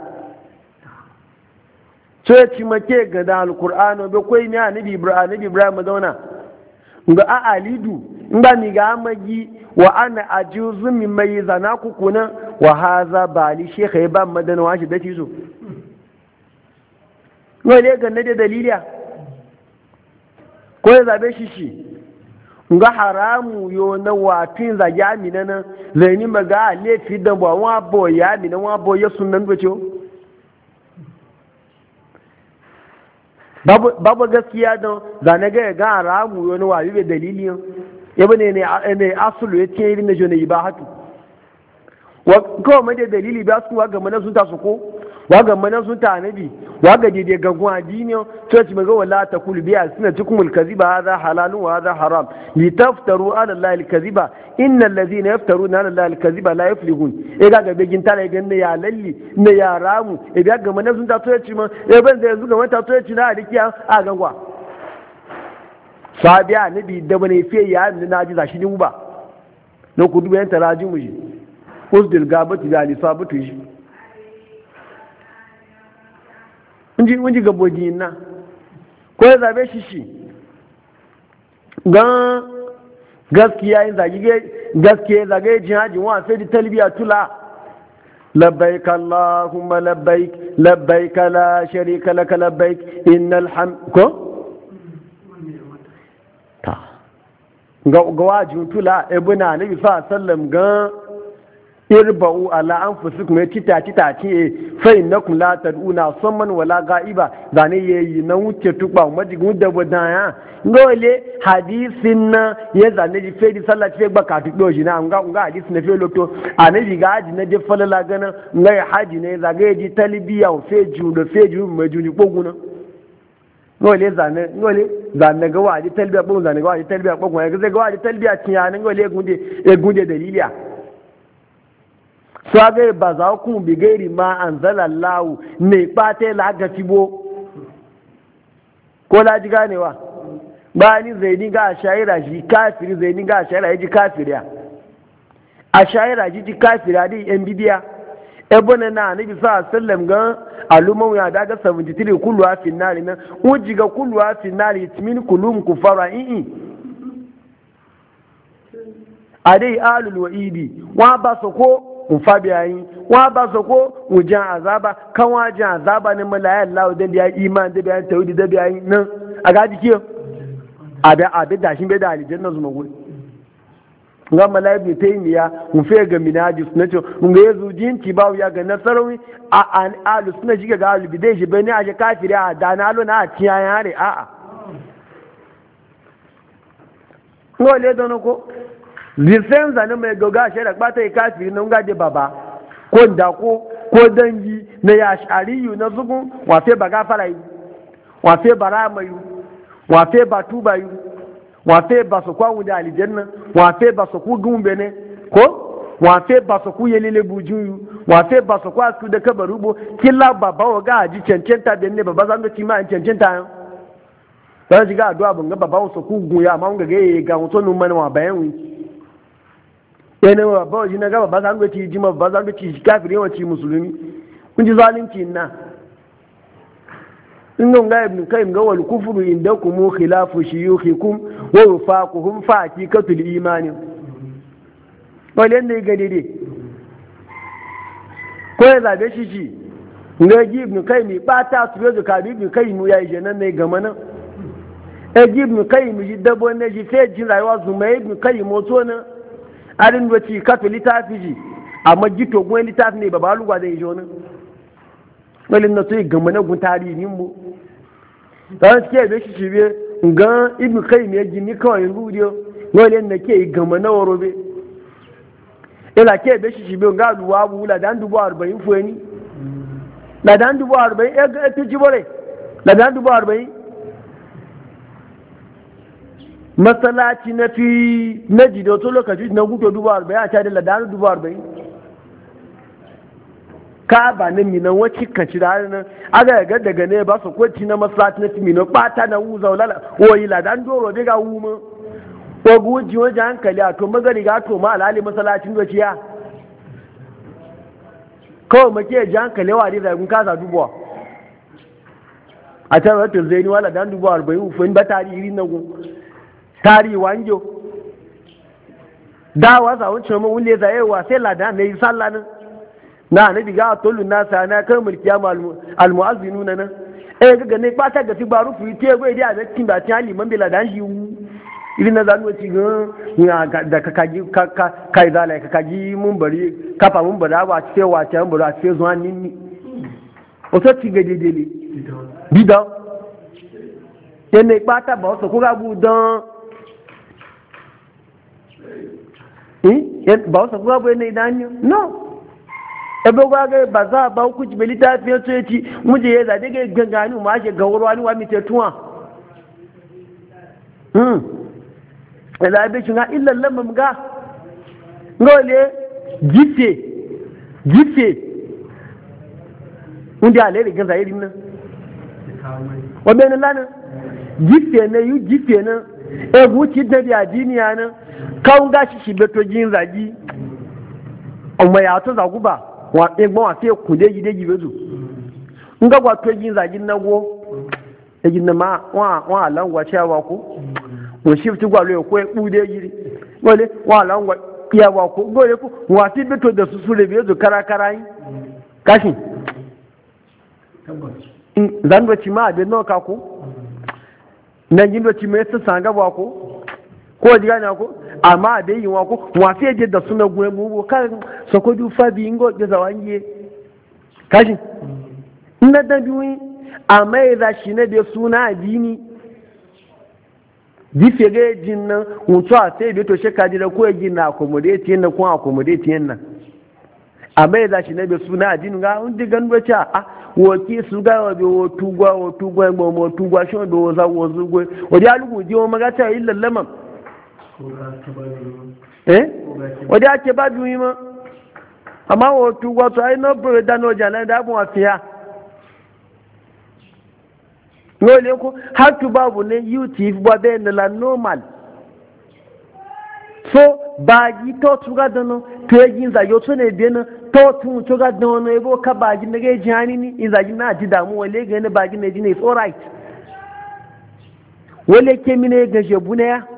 to ci make ga da alqur'ano be koi ni annabi ibrahim annabi ibrahim zauna ga a alidu inda ni ga magi wa ana ajuzu min mai zana kukuna wa haza bali shekha ba madana wa shi da ci so wale ganna da daliliya ko ya zabe shi shi nga haramu yo na watin za ya mina na zaini maga lefi da ba wa bo ya mina wa bo ya sunan bace babu babu gaskiya don zane ga ga haramu yo na wabi be daliliyan yabe ne ne asulu yace irin na jona ibahatu wa ko ma da dalili ba su wa ga mana sun ta su ko waga mana sun ta nabi waga dide gagun addini to ci maga wala ta kul biya suna cikumul kaziba hadha halalun wa hadha haram li taftaru ala allahi al kaziba innal ladhina yaftaruna ala allahi al kaziba la yuflihun e ga ga begin tare ga ne ya lalli ne ya ramu e ga ga mana sun ta to ci ma e ban da yanzu ga mata to ci na dikiya a gangwa sabiya nabi da bane fiye ya ni naji zashi ni uba no ku duba yan taraji mu ji usdil gabati da lisabatu ji wunji gabogi na ko ya zabe shi shi gan gaskiya yin zagige gaskiya zagaye jihajin wa sai da talbiya tula labbaik allahumma labbaik labbaik la sharika laka labbaik innal hamd ko ta ga wajin tula ibuna nabi fa sallam gan irba'u ala anfusikum ya tita tita ce fa innakum la tad'una samman wala ga'iba zane yayi na wuce tuba majigun da badaya ngole hadisin na ya zane ji fe di sallah fe ba ka tudo shi na nga nga hadisin na fe loto anabi ga haji na je falala gana ngai haji ne zage ji talbiya fe ju da fe ju majuni koguna ngole zane ngole zane ga waji talbiya ko zane ga waji talbiya ko ga ga waji talbiya tiya ngole gunde e gunde daliliya swagai ba za ku bi gairi ma an zala lawu ne ɓata lagaci bo ko laji ganewa ba ni zaini ga a shayira shi kafiri zaini ga a shayira ya ji kafiriya a shayira shi ji kafiriya da yan bidiya ebona na anabi sa sallam ga aluman ya daga seventy three kullu a finnari nan uji ga kullu a finnari timin kulum kufara i'i a dai alul wa'idi wa ba su ko nfa biyayi wa ba su ko wujan azaba kan wajen azaba ne malaya Allah da biya iman da biya tawhid da biya nan a gaji kiyo a da a da dashin bai da aljanna zuma guri nga mala ibn taymiya mun fe ga minaji sunna ce mun ga yazu jinti bawo ya ga nasarawi a an alu sunna jiga ga alu bidai shi bane a kafiri a da na alu na a ciya yare a a ngo le dono ko lisan zane mai goga shi da bata kafiri nan ga de baba ko ndako ko dangi na ya shariyu na zugun wa fe baga farai wa fe baramayu wa fe batubayu wafe ba su kwawu da alijanna wafe ba su ku gumbe ne ko wafe ba su ku yelele bujuyu wafe ba su kwa su da kabarubo killa baba wa ga ji cancanta da ne baba zan ci ma cancanta yan dan ji ga addu'a bunga baba su ku guya amma ga ga ga mutum nun mana wa bayan wi yana wa baba ji na ga baba zan ci ji ma baba zan ci kafiri wa ci musulmi kun ji zalunci na ingon ga ibn kayyim ga wal kufru indakum khilafu shuyukhikum wa wafaquhum fa hakikatul iman wale ne ga dide ko ya zabe shi shi ga ibn kayyim ba ta su yanzu ka ibn kayyim ya yi nan ne ga mana e ibn kayyim ji dabo ne ji sai ji rayuwa zuma ibn kayyim to na arin wati katolita fiji amma gito gwen litafi ne ba lugwa da yi jona walin na tuyi gama na gun tarihin mu ta suke bai shi shibe ga ibi kai mai gini kawai rudiyo walin na ke gama na warobe ila ke bai shi shibe ga luwa bu ladan dubu arba'in fueni ladan dubu arba'in ya ga ta jibore ladan dubu arba'in masalaci na fi na jido to lokaci na gudu dubu arba'in a ta da ladan dubu arba'in ka ba nan minan wacce ka ci da nan aga ga daga ne ba su kwanci na masallaci na timino bata na wuza wala oyi la dan doro be ga wuma ko guji wajen hankali a to magari ga to ma alali masallacin dociya kawai make ji hankali wa da kun kasa dubuwa a can ratul zaini wala dan dubuwa arba'in ufin ba tarihi na gun tarihi wanjo da wasa wancan mun wule zayewa sai ladan ne sallah nan na ne diga tolu na sa na kan mulkiya al muazzinuna nan eh ga ne fata ga tibaru fu te go idi a cikin ba tin liman bila dan shi irin na zanu ci ga da ka kaji kai zalai ka kaji mun bari kafa mun bada ba ce wace mun bari ce zuwa ninni o so ci ga dedele bida ene pata ba so ko ga bu dan eh ba so ko ga bu ne dan no ebe gwa ga ba za ba ku ji belita fiye to yaci muje ya zade ga gangani mu ashe gawarwa ni wa mi tetuwa hmm ila be shi ga illa lamma ga ngole gife gife unde ale ri ganza irin nan wa be nan lana gife ne yu gife nan e guci da bi adiniya nan kawun gashi shi beto jin zagi amma ya to zaguba wa egbon wa fiye kunde gide gibe zu nga gwa to yin zagin nago ejin na ma wa wa langwa cewa ko wo shift gwa lo ko e bude giri gole wa langwa iya wa ko gole ko wa ti beto da su sure be zu kara kara yi kashi zan do ci ma de no ka ko nan jin do ci me su sanga ba ko ko diga na ko amma da yin wa ko wa fiye je da suna gwe mu kan sokodu fabi ingo da zawangiye kashi na da biyu amma ya shi ne da suna addini gife ga jin nan mutu a sai bai to shekka da ko ya gina accommodate yan ko accommodate yan nan amma ya shi ne da suna addini ga un digan wace a woki su ga wa bi wo tugwa wo tugwa mo mo tugwa sho do za wo zugwe wadi alugu ji o magata illa lamam eh wadi ake ba biyu ma amma wo tugwa to ai no bro da no jana da bu afiya no le ko har tu babu ne youth ba be la normal so baagi to tuga dano to yin za yo to ne be na to tun tuga dano ne bo ka baagi ne ge jani ni in za na ji damu wale ga ne baagi ne ji ne it's all right wale ke mine ga jebu ne ya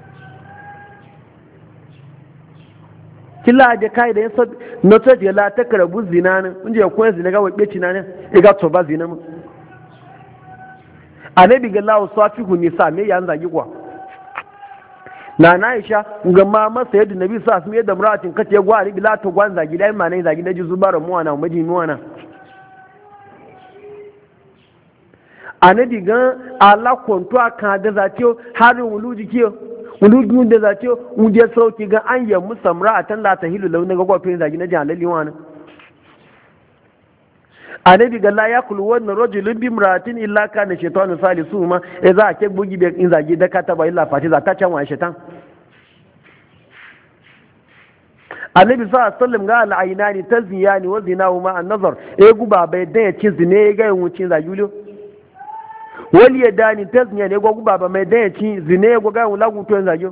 killa da kai da yasa no to je la takrabu zina ne unje ko zina ga wabe ci na ne e ga to ba zina mu anabi ga lawo safihu nisa me yan zagi kwa na na Aisha ga ma masa yadda nabi sa su yadda muratin kace gwa ni bila to gwan zagi dai ma ne zagi da ji zubara mu wana maji mu wana anabi ga ala konto aka da zatiyo har wuluji kiyo wuluji da zatiyo mu je sauki ga an yi musamra atan la tahilu launa ga gwafin zagi na jalali wana anabi ga la yakulu wannan rajulun bi imratin illa kana shaytanu salisu ma e za ke bugi be in zagi da kataba illa fati za ta can wa shaytan annabi sallallahu alaihi wasallam ga al-aynani taziyani wa zinahu ma an-nazar e guba bai da ya ci zine ga yin wucin zagulio wali yadani taziyani ne guba ba mai da ya ci zine ga yin lagu to zagyo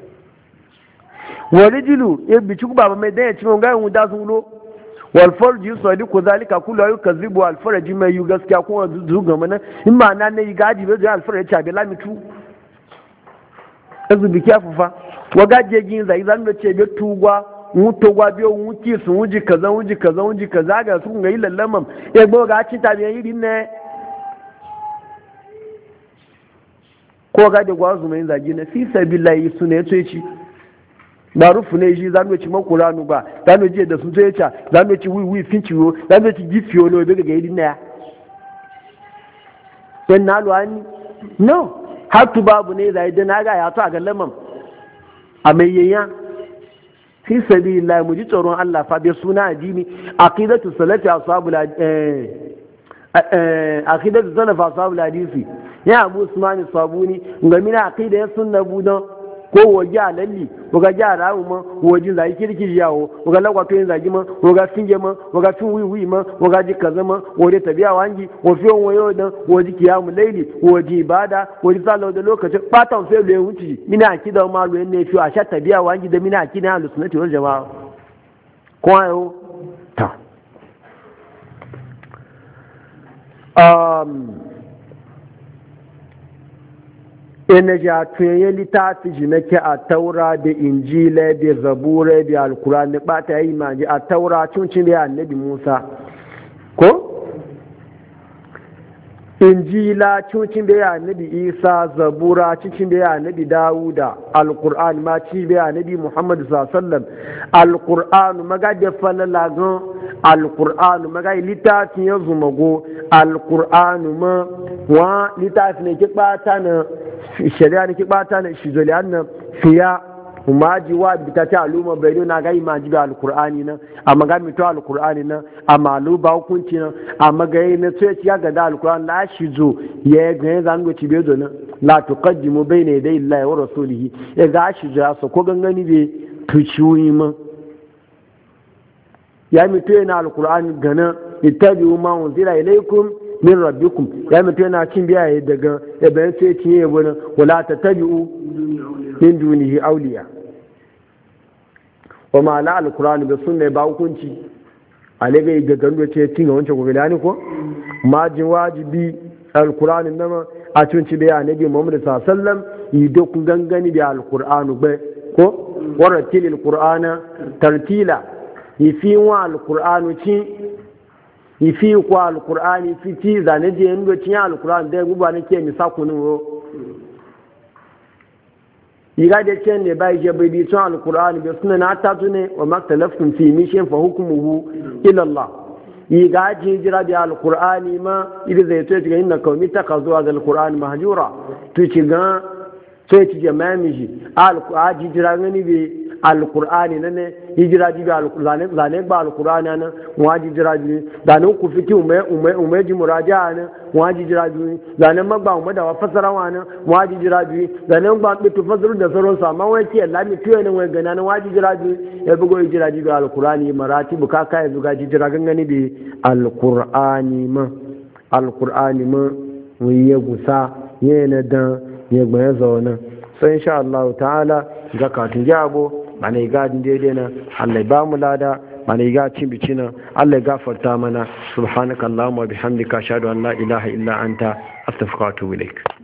wali jilu e bi ci guba ba mai da ya ci ga yin da sun lo walfarji sadiku zalika kullu ayu kazibu alfarji mai yu gaskiya ko zuga mana in ma nan ne gaji be ga alfarji cha be lamitu azu bi kafufa wa gaje gin zai zan da ce be tugwa mu tugwa be mu ki su wuji kaza wuji kaza wuji kaza ga su ga ilallamam e go ga ci ta be yi ne ko ga da gwazu mai zagi na fi sabilillahi sunne to ci ba rufu ne shi zanu ci makuranu ba zanu je da sun zo yaca zanu ci wi wi finciwo zanu ci gifiyo no daga gaidi na dan na luwani no har tu babu ne zai da na ga ya to a ga lamam a mai yayya fi sabilillah mu ji tsoron Allah fa bi suna addini aqidatu salati ashabul eh eh aqidatu salaf ashabul hadisi ya Abu Usman Sabuni ngamina aqida ya sunna budan ko waje a lalli waga jara ma waje zai kirkiri yawo waga lagwato yin zagi ma waga finge ma waga fin wiwi ma waga ji kaza ma waje tabiya wangi wafi on wayo dan waje kiyamu laili waje ibada waje sallah da lokacin fatan sai le wuci mina akida ma lo ne fi a sha tabiya wangi da mina akida ahlus sunnati wal jamaa ko ayo ta um ina ja tuye littafi ji na ke a taura da injila da zabura da alkurani ba ta yi maji a taura cuncin da ya annabi musa ko injila cuncin da ya annabi isa zabura cuncin da ya annabi dawuda alkur'ani ma ci da ya annabi muhammadu sallam alkur'anu maga da falala gan alkur'anu maga littafin ya zumago alkur'anu ma wa littafi ne ki bata na shari'a ne ki bata na shi zoliyan nan fiya umaji wa bita ta aluma bai na ga imaji ga alkur'ani nan amma ga mito alkur'ani nan amma lu ba hukunci nan amma ga yi na sai ya ga da alkur'ani la shi zo ya ga zan go ci bezo nan la tuqaddimu bayna yaday illahi wa rasulihi ya ga shi zo ya so ko gangani be tuciwi ma ya mito yana alkur'ani gana ittabi'u ma unzila ilaykum min rabbikum ya mutu yana cin biya daga bayan sai cinye ya wani wala ta tabi'u min dunihi auliya wa ma'ala alkur'ani da sunna ba hukunci alaga ga gando ce tinga wancan gobe lani ko majin wajibi alkur'ani nama a cinci biya nabi Muhammad sallallahu alaihi wasallam yi dokun gangani bi alkur'ani ba ko waratil alqur'ana tartila yi fi wa alkur'ani ci ifi kwa alkur'ani fiti zane je ndo tinya alkur'ani da guba ne ke misa kunu ro yiga de chen ne bai je bai bi tun alkur'ani be sunna na ta tune wa maktalaftum fi mishin fa hukmuhu ila Allah yiga ji jira bi alkur'ani ma idan zai to ga inna qaumi takazu alkur'ani mahjura to ci ga to ci jama'a miji alkur'ani jira ngani bi alkur'ani ne hijira ji alkur'ani zane ba alkur'ani nan waji jira ji zane ku fiti umai umai umai ji muraja'a nan waji jira ji zane magba umai da fasara wa nan waji jira ji zane ba bitu fasaru da sauran sa amma wai ke Allah mi tuye nan wai gana nan waji jira ji ya bugo hijira ji alkur'ani marati buka kai zuga ji jira gangani bi alkur'ani ma alkur'ani ma wai ya gusa yana da ya gba zauna sai insha Allah ta'ala ga katun jabo mana yi gadin daidai na Allah ba mu lada mana yi cin bici na Allah ya gafarta mana subhanakallahumma bihamdika ashhadu an la ilaha illa anta astaghfiruka wa atubu ilaik.